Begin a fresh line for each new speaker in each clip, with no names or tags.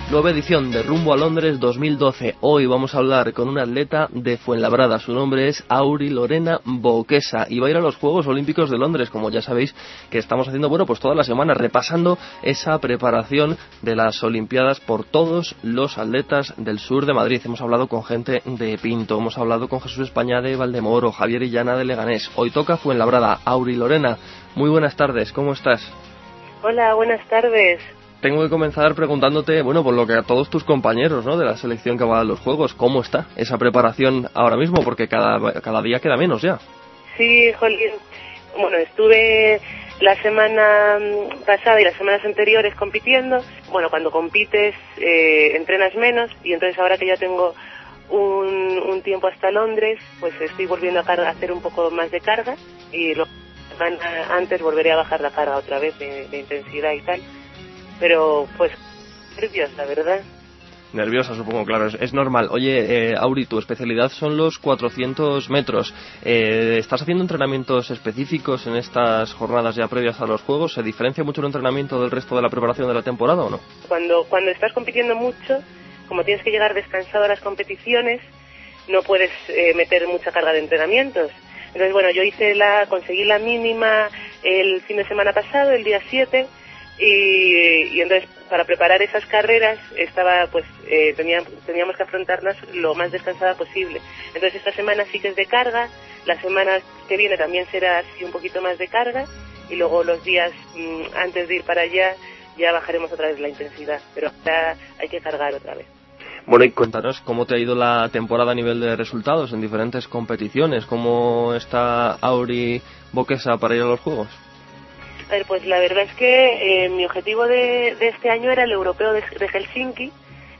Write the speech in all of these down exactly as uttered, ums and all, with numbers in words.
Nueva edición de Rumbo a Londres dos mil doce. Hoy vamos a hablar con una atleta de Fuenlabrada. Su nombre es Auri Lorena Boquesa y va a ir a los Juegos Olímpicos de Londres, como ya sabéis que estamos haciendo, bueno, pues todas las semanas repasando esa preparación de las Olimpiadas por todos los atletas del sur de Madrid. Hemos hablado con gente de Pinto, hemos hablado con Jesús España de Valdemoro, Javier Illana de Leganés. Hoy toca Fuenlabrada. Auri Lorena, muy buenas tardes, ¿cómo estás?
Hola, buenas tardes.
Tengo que comenzar preguntándote, bueno, por lo que a todos tus compañeros, ¿no?, de la selección que va a los Juegos, ¿cómo está esa preparación ahora mismo? Porque cada, cada día queda menos ya.
Sí, Jolín. Bueno, estuve la semana pasada y las semanas anteriores compitiendo. Bueno, cuando compites eh, entrenas menos y entonces ahora que ya tengo un, un tiempo hasta Londres, pues estoy volviendo a, carga, a hacer un poco más de carga y lo, antes volveré a bajar la carga otra vez de, de intensidad y tal. Pero, pues, nerviosa, ¿verdad?
Nerviosa, supongo, claro, es, es normal. Oye, eh, Auri, tu especialidad son los cuatrocientos metros. Eh, ¿Estás haciendo entrenamientos específicos en estas jornadas ya previas a los Juegos? ¿Se diferencia mucho el entrenamiento del resto de la preparación de la temporada o no?
Cuando, cuando estás compitiendo mucho, como tienes que llegar descansado a las competiciones, no puedes eh, meter mucha carga de entrenamientos. Entonces, bueno, yo hice la, conseguí la mínima el fin de semana pasado, el día siete, Y, y entonces para preparar esas carreras estaba pues eh, teníamos, teníamos que afrontarlas lo más descansada posible. Entonces esta semana sí que es de carga, la semana que viene también será así un poquito más de carga y luego los días mmm, antes de ir para allá ya bajaremos otra vez la intensidad, pero ahora hay que cargar otra vez.
Bueno, y cuéntanos cómo te ha ido la temporada a nivel de resultados en diferentes competiciones. ¿Cómo está Auri Boquesa para ir a los Juegos?
A ver, pues la verdad es que eh, mi objetivo de, de este año era el europeo de, de Helsinki.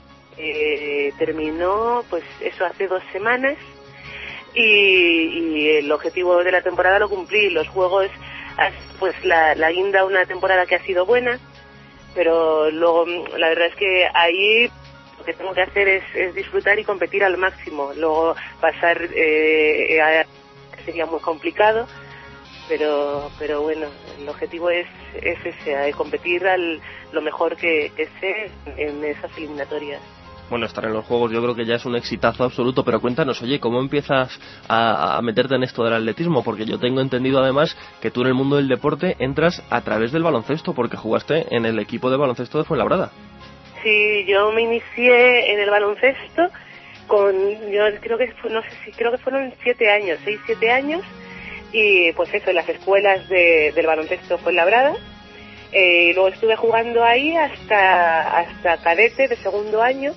Eh, terminó, pues eso, hace dos semanas y, y el objetivo de la temporada lo cumplí. Los Juegos, pues la, la guinda una temporada que ha sido buena, pero luego la verdad es que ahí lo que tengo que hacer es, es disfrutar y competir al máximo. Luego pasar eh, a, sería muy complicado. Pero pero bueno, el objetivo es, es ese, de competir al lo mejor que, que sé en esas eliminatorias.
Bueno, estar en los Juegos yo creo que ya es un exitazo absoluto, pero cuéntanos, oye, ¿cómo empiezas a, a meterte en esto del atletismo? Porque yo tengo entendido además que tú en el mundo del deporte entras a través del baloncesto, porque jugaste en el equipo de baloncesto de Fuenlabrada.
Sí, yo me inicié en el baloncesto con, yo creo que, no sé si, creo que fueron siete años, seis, siete años, y pues eso, en las escuelas de, del baloncesto Fuenlabrada. Eh, y luego estuve jugando ahí hasta hasta cadete de segundo año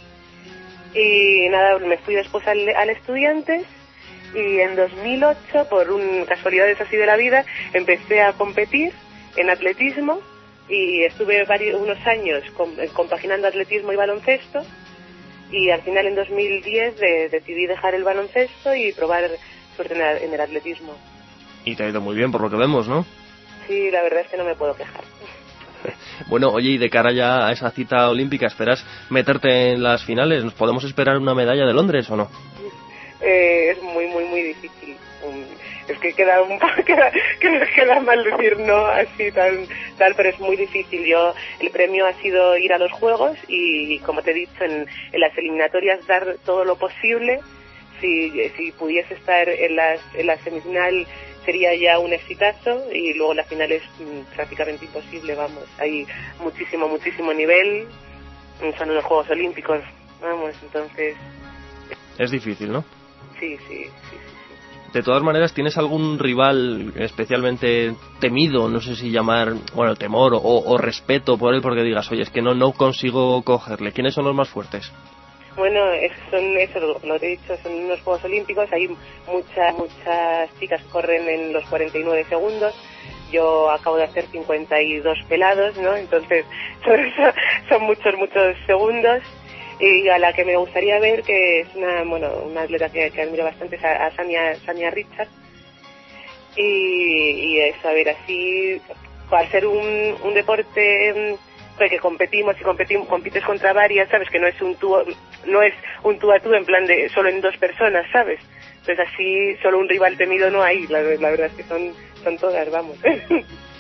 y nada, me fui después al, al Estudiantes y en dos mil ocho, por un casualidades así de la vida, empecé a competir en atletismo y estuve varios, unos años com, compaginando atletismo y baloncesto y al final en dos mil diez de, decidí dejar el baloncesto y probar en el atletismo.
Y te ha ido muy bien por lo que vemos, ¿no?
Sí, la verdad es que no me puedo quejar.
Bueno, oye, y de cara ya a esa cita olímpica, ¿esperas meterte en las finales? ¿Nos podemos esperar una medalla de Londres o no?
Eh, es muy, muy, muy difícil. Es que queda un queda, que queda mal decir no así tan tal, pero es muy difícil. Yo el premio ha sido ir a los Juegos y, como te he dicho, en, en las eliminatorias dar todo lo posible. Si, si pudiese estar en las en la semifinal sería ya un exitazo y luego la final es mm, prácticamente imposible, vamos, hay muchísimo, muchísimo nivel, son los Juegos Olímpicos, vamos, entonces...
Es difícil, ¿no?
Sí, sí, sí, sí, sí.
De todas maneras, ¿tienes algún rival especialmente temido, no sé si llamar, bueno, temor o, o respeto por él porque digas, oye, es que no, no consigo cogerle? ¿Quiénes son los más fuertes?
Bueno, son eso, lo que he dicho, son unos Juegos Olímpicos, hay muchas muchas chicas que corren en los cuarenta y nueve segundos, yo acabo de hacer cincuenta y dos pelados, ¿no? Entonces son, son muchos, muchos segundos, y a la que me gustaría ver, que es una, bueno, una atleta que, que admiro bastante, es a, a Sania, Sania Richards, y, y es, a ver, así, para ser un, un deporte... que competimos y competimos, compites contra varias, sabes, que no es un tú, no es un tú a tú en plan de solo en dos personas, sabes. Entonces así solo un rival temido no hay, la, la verdad es que son son todas, vamos.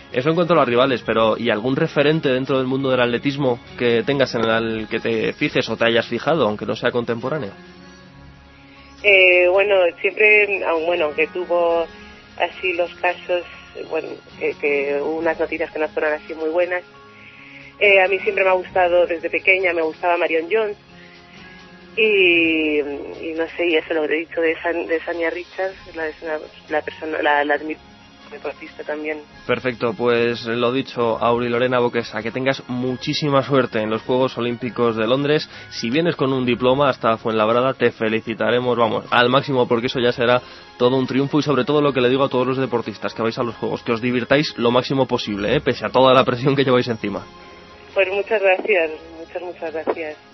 Eso en cuanto a los rivales, pero ¿y algún referente dentro del mundo del atletismo que tengas en el que te fijes o te hayas fijado, aunque no sea contemporáneo?
Eh, bueno, siempre, bueno, aunque tuvo así los casos, bueno, que, que hubo unas noticias que no fueron así muy buenas, eh, a mí siempre me ha gustado, desde pequeña me gustaba Marion Jones, y, y no sé, y eso lo que he dicho de, San, de Sania Richards, la, la, la persona, la, la deportista también.
Perfecto, pues lo dicho, Auri Lorena Boquesa, que tengas muchísima suerte en los Juegos Olímpicos de Londres. Si vienes con un diploma hasta Fuenlabrada, te felicitaremos, vamos, al máximo, porque eso ya será todo un triunfo, y sobre todo lo que le digo a todos los deportistas que vais a los Juegos, que os divirtáis lo máximo posible, ¿eh? Pese a toda la presión que lleváis encima.
Pues muchas gracias, muchas, muchas gracias.